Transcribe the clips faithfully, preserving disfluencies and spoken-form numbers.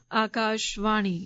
आकाशवाणी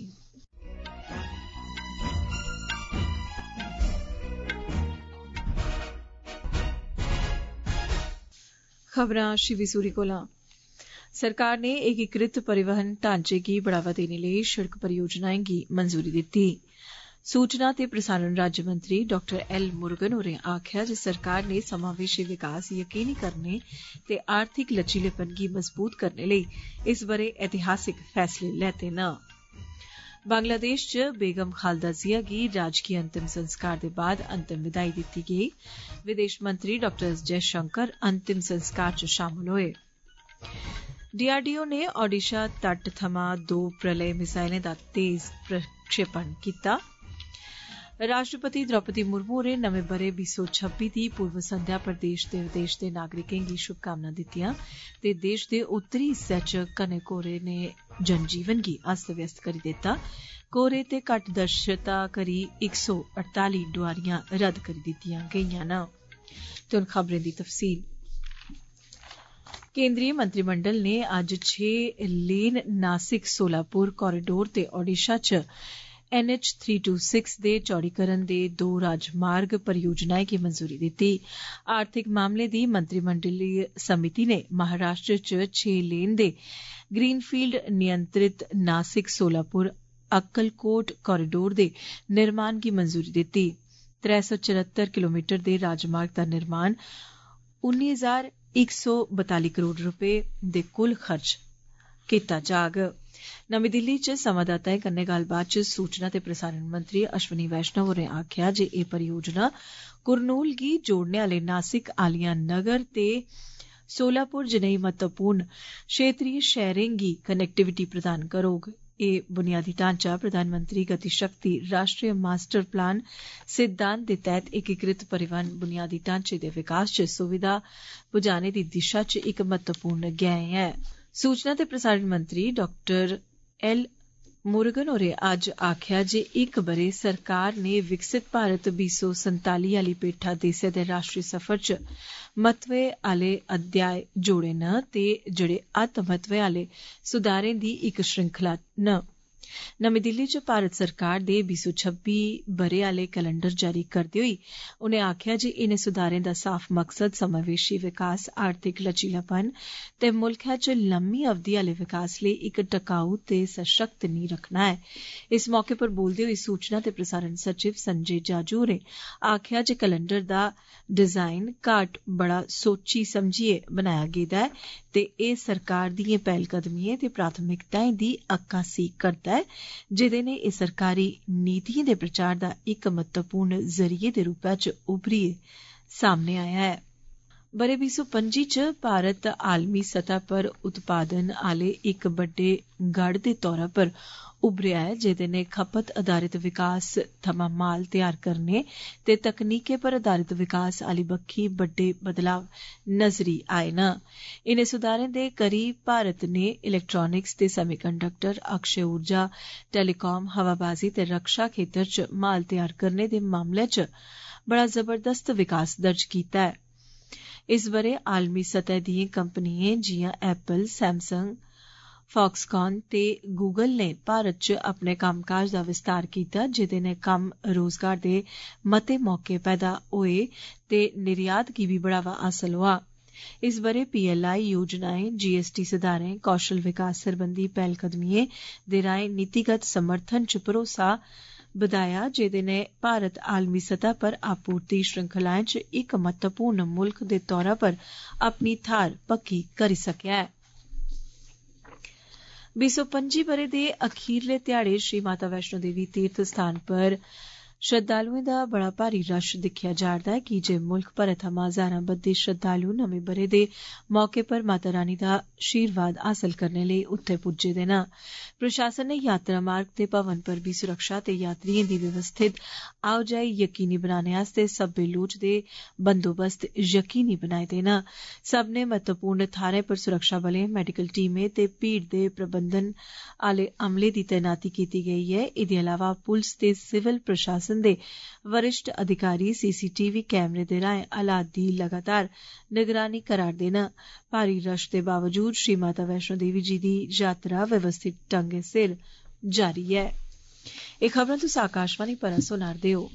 खबरां शिवी सूरी कोला। सरकार ने एकीकृत परिवहन ढांचे गी बढ़ावा देने लेई सड़क परियोजनाएं गी मंजूरी दित्ती। सूचना ते प्रसारण राज्यमंत्री डॉक्टर एल मुरुगन होरें आखेआ जे सरकार ने समावेशी विकास यकीनी करने ते आर्थिक लचीलेपन गी मजबूत करने लेई इस ब'रे ऐतिहासिक फैसले लैते न। बांग्लादेश च बेगम खालदा जिया गी राजकीय अंतिम संस्कार दे बाद अंतिम विदाई दित्ती गेई। विदेश मंत्री डॉक्टर एस जयशंकर अंतिम संस्कार च शामल होए। डीआरडीओ ने ओडिशा तट थमां दो प्रलय मिसाइलें दा तेज प्रक्षेपण कीता। राष्ट्रपति द्रौपदी मुर्मू होरें नमें ब'रे बीह् सौ छब्बी दी पूर्व संध्या पर देश ते विदेश दे नागरिकें गी शुभकामनां दित्तियां ते देश दे उत्तरी हिस्से च घने कोहरे ने जनजीवन गी अस्त व्यस्त करी दित्ता। कोहरे ते घट्ट दर्शता करी इक सौ अड़ताली डोआरियां रद्द करी दित्तियां गेईयां न। ते हुन खबरें दी तफसील। केंद्रीय मंत्रिमंडल ने अज्ज छे लेन नासिक सोलापुर कॉरिडोर ते ओडिशा च एन एच तीन सौ छब्बी दे चौड़ीकरण दे दो राजमार्ग परियोजनाएं गी मंजूरी दित्ती। आर्थिक मामले दी मंत्रिमंडलीय समिति ने महाराष्ट्र च छे लेन दे ग्रीनफील्ड नियंत्रित नासिक सोलापुर अक्कलकोट कॉरिडोर दे निर्माण गी मंजूरी दित्ती। त्रै सौ चरहत्तर किलोमीटर दे राजमार्ग दा निर्माण उन्नी हजार इक सौ बताली करोड़ रपे दे कुल खर्च कीता जाग। नमीं दिल्ली च संवाददाताएं कन्नै गल्लबात च सूचना ते प्रसारण मंत्री अश्विनी वैष्णव होरें आखेआ जे एह् परियोजना कुरनूल गी जोड़ने आले नासिक आलिया नगर ते सोलापुर जनेही महत्वपूर्ण क्षेत्रीय शैहरें गी कनैक्टिविटी प्रदान करोग। एह् बुनियादी ढांचा प्रधानमंत्री गति शक्ति राष्ट्रीय मास्टर प्लान सिद्धांत दे तैह्त एकीकृत परिवहन बुनियादी ढांचे दे विकास च सुविधा पुजाने दी दिशा च इक महत्वपूर्ण गैंह ऐ। सूचना ते प्रसारण मंत्री डॉक्टर एल मुरुगन होरें अज्ज आखेआ जे इक ब'रे सरकार ने विकसित भारत बीह् सौ संताली आली पेठा देसै दे राष्ट्रीय सफर च महत्वै आले अध्याय जोड़े न ते जेड़े अत्त महत्वै आले सुधारें दी इक श्रृंखला न। नमीं दिल्ली च भारत सरकार दे बीह् सौ छब्बी ब'रे आले कैलेंडर जारी करदे होई उनें आखेआ जे इनें सुधारें दा साफ मकसद समावेशी विकास आर्थिक लचीलापन ते मुल्खै च लम्मी अवधि आले विकास लेई इक टकाऊ ते सशक्त नींह रखना ऐ। इस मौके पर बोलदे होई सूचना ते प्रसारण सचिव संजय जाजू होरें आखेआ जे कैलेंडर दा डिजाइन घाट बड़ा सोची समझियै बनाया गेदा ऐ ते एह् सरकार दिएं पैह्लकदमिएं ते प्राथमिकताएं दी अक्कासी करदा ऐ जेदे ने एह् सरकारी नीतिएं दे प्रचार दा इक महत्वपूर्ण जरिये दे रूपै च उभरियै सामने आया ऐ। ब'रे बीह् सौ पंजी च भारत आलमी सतह पर उत्पादन आले इक बड्डे गढ़ दे तौरा पर उभरेआ ऐ जेदे ने खपत आधारित विकास थमां माल तैयार करने ते तकनीकें पर आधारित विकास आली बक्खी बड्डे बदलाव नजरी आए न। इनें सुधारें दे करी भारत ने इलैक्ट्रानिक्स ते सेमीकंडक्टर अक्षय ऊर्जा टेलीकॉम हवाबाजी ते रक्षा खेतर च माल तैयार करने दे मामले च बड़ा जबरदस्त विकास दर्ज कीता ऐ। इस ब'रे आलमी सतह दिएं कंपनिएं जियां एप्पल सैमसंग फॉक्सकॉन ते गूगल ने भारत च अपने कम्मकाज दा विस्तार कीता जेदे ने कम्म रोजगार दे मते मौके पैदा होए ते निर्यात गी बी बढ़ावा हासल होआ। इस ब'रे पीएलआई योजनाएं जीएसटी सुधारें कौशल विकास सरबंधी पैह्लकदमिएं दे राएं नीतिगत समर्थन च भरोसा बधाया जेदे ने भारत आलमी सतह पर आपूर्ति श्रृंखलाएं च इक महत्वपूर्ण मुल्ख दे तौरा पर अपनी थाह्र पक्की करी सकेआ ऐ। बीह् सौ पंजी ब'रे दे अखीरले ध्याड़े श्री माता वैष्णो देवी तीर्थ स्थान पर श्रद्धालुएं दा बड़ा भारी रश दिक्खेआ जा'रदा ऐ की जे मुल्ख भरै थमां हजारां बद्दे श्रद्धालु नमें ब'रे दे मौके पर माता रानी दा आशीर्वाद हासल करने लेई उत्थे पुज्जे दे न। प्रशासन ने यात्रा मार्ग ते भवन पर बी सुरक्षा ते यात्रिएं दी व्यवस्थित आओ जाई यकीनी बनाने आस्तै सब्बै लोड़चदे बंदोबस्त यकीनी बनाए दे न। सब्बने महत्वपूर्ण थाह्रें पर सुरक्षाबलें मैडिकल टीमें ते भीड़ दे प्रबंधन आले अमले दी तैनाती कीती गेई ऐ। एह्दे अलावा पुलस ते सिविल प्रशासन प्रशासन दे वरिष्ठ अधिकारी सीसीटीवी कैमरे दे राएं हालात दी लगातार निगरानी करा'रदे न। भारी रश दे बावजूद श्री माता वैष्णो देवी जी दी यात्रा व्यवस्थित ढंगै सिर जारी ऐ। एह खबरां तुस आकाशवाणी पर सुना'रदे हो।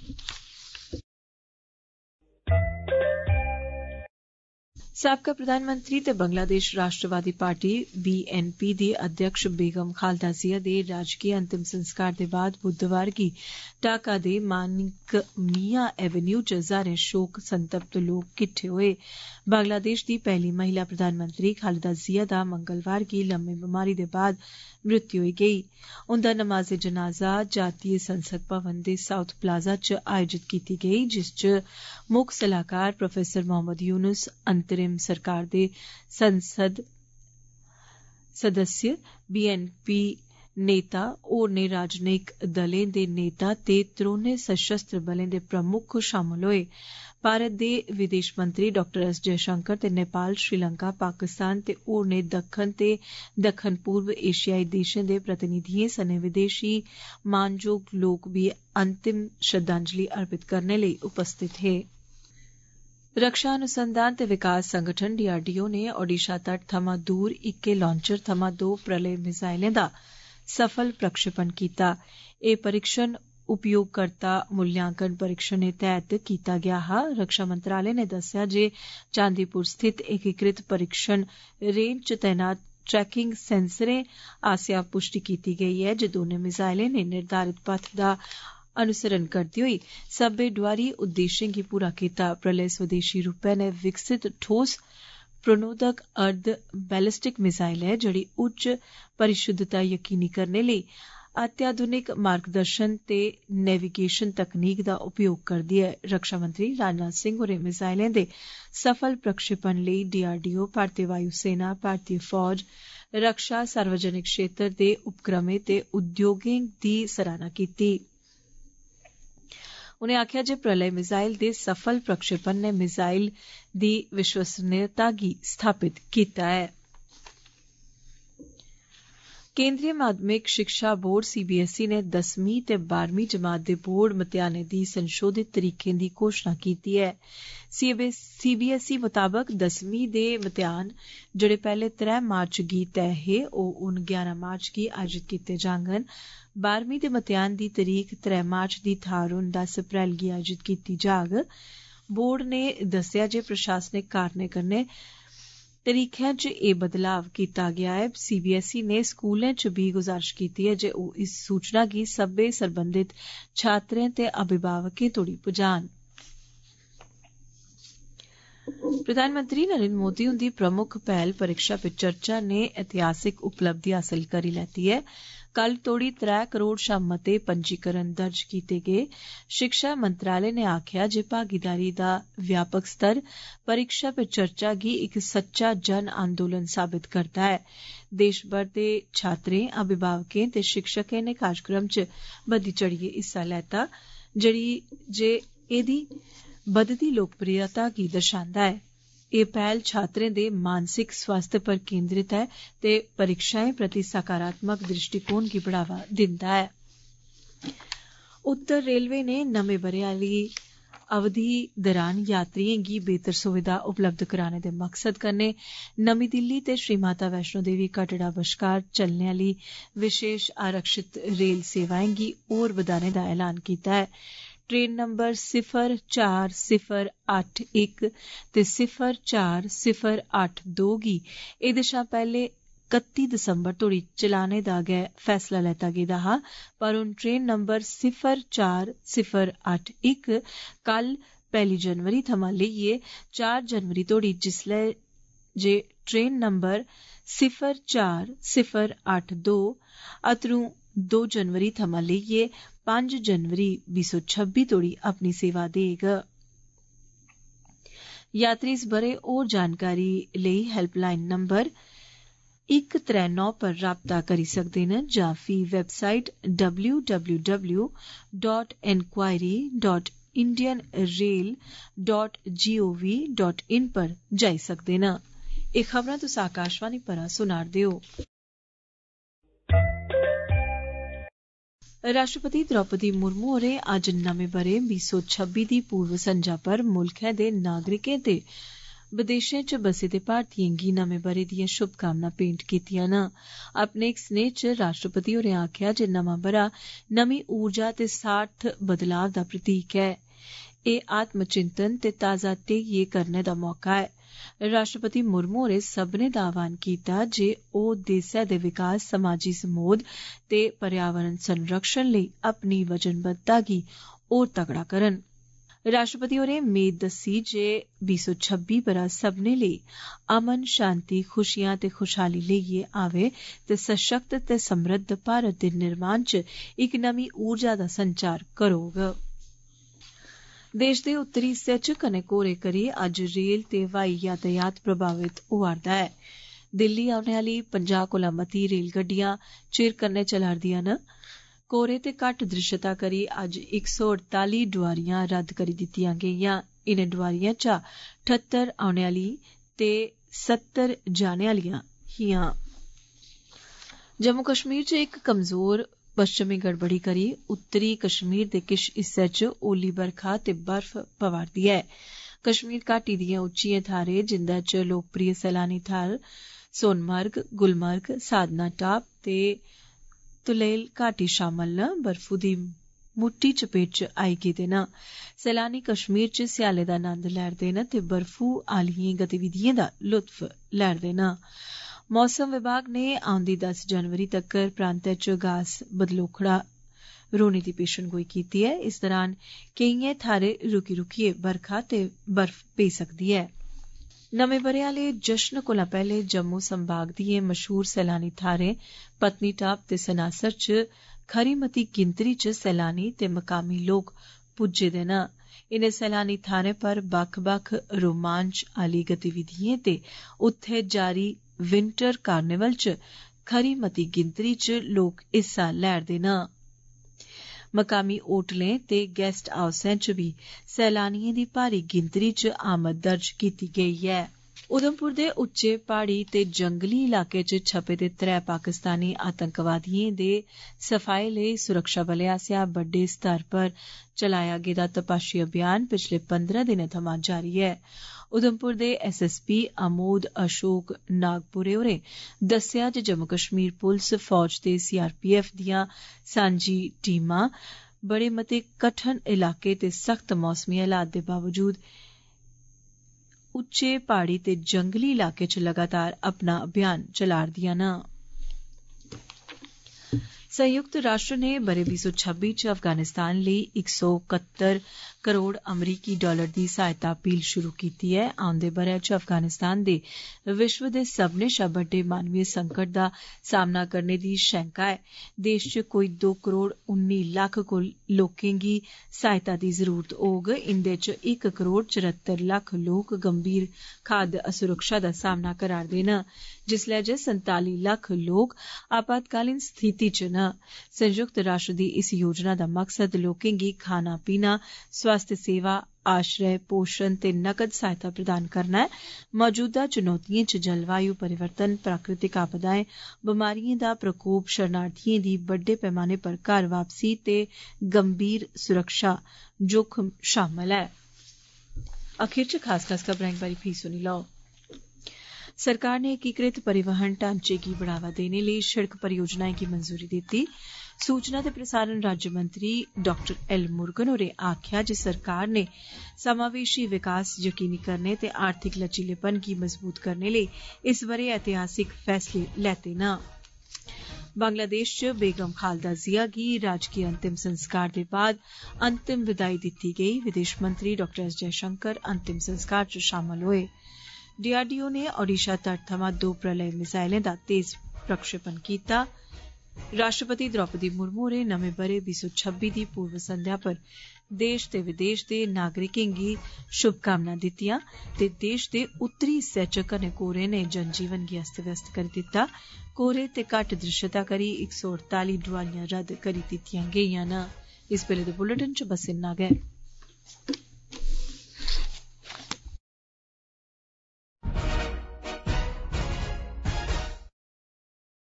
साबका प्रधानमंत्री ते बंगलादेश राष्ट्रवादी पार्टी बीएनपी दी अध्यक्ष बेगम खालदा जिया दे राजकीय अंतिम संस्कार दे बाद बुधवार गी ढाका दे मानिक मियां एवेन्यू च हजारें शोक संतप्त लोक किट्ठे होए। बंगलादेश दी पहली महिला प्रधानमंत्री खालदा जिया दा मंगलवार गी लम्मी बमारी दे बाद मृत्यु होई गेई। उन्दा नमाजे जनाजा जातीय संसद भवन दे साउथ प्लाजा च आयोजित कीती गेई, जिस च मुक्ख सलाहकार प्रोफेसर मोहम्मद यूनुस, अंतरिम सरकार दे संसद सदस्य, बीएनपी नेता, होरनें राजनयिक दलें दे नेता ते त्रौनें सशस्त्र बलें दे प्रमुख शामल होए। भारत दे विदेश मंत्री डाक्टर एस जयशंकर ते नेपाल, श्रीलंका, पाकिस्तान ते होरनें दक्खन ते दक्खन पूर्व एशियाई देशें दे प्रतिनिधिएं सने विदेशी मानजोग लोक बी अंतिम श्रद्धांजलि अर्पित करने लेई उपस्थित हे। रक्षा अनुसंधान ते विकास संगठन डीआरडीओ ने ओडिशा तट थमां दूर इक्के लांचर थमां दो प्रलय मिसाइलें दा सफल प्रक्षेपण कीता। एह परीक्षण उपयोगकर्ता मूल्यांकन परीक्षण तैहत कीता गया हा। रक्षा मंत्रालय ने दस्सेआ जे चांदीपुर स्थित एकीकृत परीक्षण रेंज च तैनात ट्रैकिंग सेंसरें आसेआ पुष्टि कीती गेई ऐ जे दौनें मिसाइलें ने निर्धारित पथ दा अनुसरण करदे होई सब्बै डोआरी उद्देश्यें गी पूरा कीता। प्रलय स्वदेशी रूपै ने विकसित ठोस प्रणोदक अर्ध बैलिस्टिक मिसाइल ऐ, जेहड़ी उच्च परिशुद्धता यकीनी करने लेई अत्याधुनिक मार्गदर्शन ते नेविगेशन तकनीक दा उपयोग करदी ऐ। रक्षा मंत्री राजनाथ सिंह होरें मिसाइलें दे सफल प्रक्षेपण लेई डीआरडीओ, भारतीय वायु सेना, भारतीय फौज, रक्षा, सार्वजनिक क्षेत्र दे उपक्रमें ते उद्योगें दी सराहना कीती। उनें आखेआ जे प्रलय मिसाइल दे सफल प्रक्षेपण ने मिसाइल दी विश्वसनीयता गी स्थापित कीता ऐ। केंद्रीय माध्यमिक शिक्षा बोर्ड सीबीएसई ने दसवीं ते बारहवीं जमात दे बोर्ड मतेयानें दी संशोधित तरीकें दी घोषणा कीती ऐ। सीबीएसई मुताबक दसवीं दे मतेयान जेहड़े पैहले त्रै मार्च गी तय हे, ओह हुन ग्यारह मार्च गी आयोजित कीते जाङन। बारहवीं दे मतेयान दी तरीक त्रै मार्च दी थाह्र हुन दस अप्रैल गी आयोजित कीती जाग। बोर्ड ने दस्सेआ जे प्रशासनिक कारणें कन्नै तरीखें च एह बदलाव कीता गेआ ऐ। सीबीएसई ने स्कूलें च बी गुजारिश कीती ऐ जे ओह इस सूचना गी सब्बै सरबंधित छात्रें ते अभिभावकें तोड़ी पुजान। प्रधानमंत्री नरेंद्र मोदी हुंदी प्रमुख पहल परीक्षा पे चर्चा ने ऐतिहासिक उपलब्धि हासल करी लैती ऐ। कल तोड़ी त्रै करोड़ शा मते पंजीकरण दर्ज कीते गे। शिक्षा मंत्रालय ने आखेआ जे भागीदारी दा व्यापक स्तर परीक्षा पे चर्चा गी इक सच्चा जन आंदोलन साबित करदा ऐ। देश भर दे छात्रें, अभिभावकें ते शिक्षकें ने कार्यक्रम च बधी चढ़ियै हिस्सा लैता, जेड़ी जे एदी बधदी लोकप्रियता गी दर्शांदा ऐ। एह पैहल छात्रें दे मानसिक स्वास्थ्य पर केंद्रित ऐ ते परीक्षाएं प्रति सकारात्मक दृष्टिकोण गी बढ़ावा दिंदा ऐ। उत्तर रेलवे ने नमें ब'रे आली अवधि दौरान यात्रियें गी बेहतर सुविधा उपलब्ध कराने दे मकसद कन्नै नमीं दिल्ली ते श्री माता वैष्णो देवी कटड़ा बश्कार चलने आली विशेष आरक्षित रेल सेवाएं गी होर बधाने दा ऐलान कीता ऐ। ट्रेन नंबर सिफर चार सिफर अट्ठ इक ते सिफर चार सिफर अट्ठ दो गी एहदे शा पैहले कत्ती दिसंबर तोड़ी चलाने दा गै फैसला लैता गेदा हा, पर हुन ट्रेन नंबर सिफर चार सिफर अट्ठ इक कल पहली जनवरी थमां लेइयै चार जनवरी तोड़ी, जिसलै जे ट्रेन नंबर सिफर चार सिफर अट्ठ दो अतरू दो जनवरी थमां लेइयै पंज जनवरी बीह सौ छब्बी तोड़ी अपनी सेवा देग। यात्री इस ब'रे होर जानकारी लेई हेल्पलाइन नंबर इक त्रै नौ पर राबता करी सकदे न जां फ्ही website W W W dot enquiry dot Indian rail dot GOV dot in पर जाई सकदे न। एह खबरां तुस आकाशवाणी परा सुना'रदे ओ। राष्ट्रपति द्रौपदी मुर्मू होरें अज्ज नमें बरे बीस सौ छब्बी दी पूर्व संझा पर मुल्खै दे नागरिकें ते विदेशें च बसे दे भारतीयें गी नमें बरे दियां शुभकामनां भेंट कीतियां न। अपने इक स्नेह च राष्ट्रपति होरें आखेआ जे नमां बरा नमीं ऊर्जा ते सार्थ बदलाव दा प्रतीक ऐ। एह् आत्मचिंतन ते ताजा ध्येय करने दा मौका ऐ। राष्ट्रपति मुर्मू होरें सब्भनें दा आह्वान कीता जे ओह् देसै दे विकास, समाजी समोध ते पर्यावरण संरक्षण लेई अपनी वचनबद्धता गी होर तगड़ा करन। राष्ट्रपति होरें मेद दस्सी जे बीस सौ छब्बी बरा सब्भनें लेई अमन, शांति, खुशियां ते खुशहाली लेइयै आवे ते सशक्त ते समृद्ध भारत दे निर्माण च इक नमीं ऊर्जा दा संचार करोग। देश दे उत्तरी हिस्से च घने कोहरे करी अज्ज रेल ते हवाई यातायात प्रभावित होआ'रदा ऐ। दिल्ली औने आह्ली पंजाह् कोला मती रेलगड्डियां चिर कन्नै चला'रदियां न। कोहरे ते घट्ट दृश्यता करी अज्ज इक सौ अड़ताली डोआरियां रद्द करी दित्तियां गेईयां। इनें डोआरियां चा ठत्तर औने आह्ली ते सत्तर जाने आह्लियां हियां। जम्मू कश्मीर च इक कमजोर पश्चिमी गड़बड़ी करी उत्तरी कश्मीर दे किश हिस्से च ओली बरखा ते बर्फ पवा'रदी ऐ। कश्मीर घाटी दियां उच्चियें थाहरें जिंदे च लोकप्रिय सैलानी थाह्र सोनमर्ग, गुलमर्ग, साधना टाप ते तुलेल घाटी शामल न, बर्फू दी मुट्टी चपेट च आई गेदे न। सैलानी कश्मीर च स्याले दा नंद लै'रदे न ते बर्फू आह्लियें गतिविधियें दा लुत्फ लै'रदे न। मौसम विभाग ने औंदी दस जनवरी तक्कर प्रांतै च गास बदलोखड़ा रौह्ने दी पेशनगोई कीती ऐ। इस दौरान केइयें थाहरें रुकी रुकियै बरखा ते बर्फ पेई सकदी ऐ। नमें बरे आह्ले जश्न कोला पैह्ले जम्मू संभाग दियें मशहूर सैलानी थाह्रें पत्नीटाप ते सनासर च खरी मती गिनतरी च सैलानी ते मकामी लोक पुज्जे दे न। इनें सैलानी थाह्रें पर बक्ख बक्ख रोमांच आह्ली गतिविधियें ते उत्थै जारी विंटर कार्निवल च खरी मती गिनतरी च लोक हिस्सा लै'रदे न। मकामी होटलें ते गेस्ट हाउसें च बी सैलानियें दी भारी गिनतरी च आमद दर्ज कीती गेई ऐ। उधमपुर दे उच्चे प्हाड़ी ते जंगली इलाके च छप्पे दे त्रै पाकिस्तानी आतंकवादियें दे सफाये लेई सुरक्षाबलें आसेआ बड्डे स्तर पर चलाया गेदा तपाशी अभियान पिछले पंदरां दिनें थमां जारी ऐ। उधमपुर दे एस एस पी अमोद अशोक नागपुरे होरें दस्सेआ जे जम्मू कश्मीर पुलस, फौज ते सी आर पी एफ दियां सांझी टीमां बड़े मते कठन इलाके ते सख्त मौसमी हालात दे बावजूद उच्चे प्हाड़ी ते जंगली इलाके च लगातार अपना अभियान चला'रदियां न। संयुक्त राष्ट्र ने बरे बीस सौ छब्बी च अफगानिस्तान लेई इक सौ कत्तर करोड़ अमरीकी डालर दी सहायता अपील शुरू कीती ऐ। औंदे ब'रे च अफगानिस्तान दे विश्व दे सब्भनें शा बड्डे मानवीय संकट दा सामना करने दी शैंका ऐ। देश च कोई दो करोड़ उन्नी लक्ख लोकें गी सहायता दी जरूरत होग। इंदे च इक करोड़ चरहत्तर लक्ख लोक गंभीर खाद्य असुरक्षा दा सामना करा'रदे न, जिसलै जे संताली लक्ख लोक आपातकालीन स्थिति च न। संयुक्त राष्ट्र दी इस योजना दा मकसद लोकें गी खाना पीना, स्वास्थ्य सेवा, आश्रय, पोषण ते नकद सहायता प्रदान करना ऐ। मौजूदा चुनौतियें च जलवायु परिवर्तन, प्राकृतिक आपदाएं, बमारियें दा प्रकोप, शरणार्थियें दी बड्डे पैमाने पर घर वापसी ते गंभीर सुरक्षा जोखम शामल ऐ। आखिर च खास खास खबरां इक बारी फ्ही सुनी लैओ। सरकार ने एकीकृत परिवहन ढांचे गी बढ़ावा देने लेई शिड़क परियोजनाएं गी मंजूरी दित्ती। सूचना ते प्रसारण राज्य मंत्री डाक्टर एल मुरुगन होरें आखेआ जे सरकार ने समावेशी विकास यकीनी करने ते आर्थिक लचीलेपन गी मजबूत करने लेई इस ब'रे ऐतिहासिक फैसले लैते न। बांग्लादेश च बेगम खालदा जिया गी राजकीय अंतिम संस्कार दे बाद अंतिम विदाई दित्ती गेई। विदेश मंत्री डाक्टर एस जयशंकर अंतिम संस्कार च शामल होए। डी आर डी ओ ने ओडिशा तट थमां दो प्रलय मिसाइलें दा तेज प्रक्षेपण कीता। राष्ट्रपति द्रौपदी मुर्मू होरें नमें ब'रे बीस सौ छब्बी दी पूर्व संध्या पर देश ते विदेश दे नागरिकें गी शुभकामनां दित्तियां ते देश दे उत्तरी हिस्से च घने कोहरे ने जनजीवन गी अस्त व्यस्त करी दित्ता। कोहरे ते घट्ट दृश्यता करी इक सौ अड़ताली डोआरियां रद्द करी दित्तियां गेईयां न। इस बेल्ले दे बुलेटिन च बस इन्ना गै।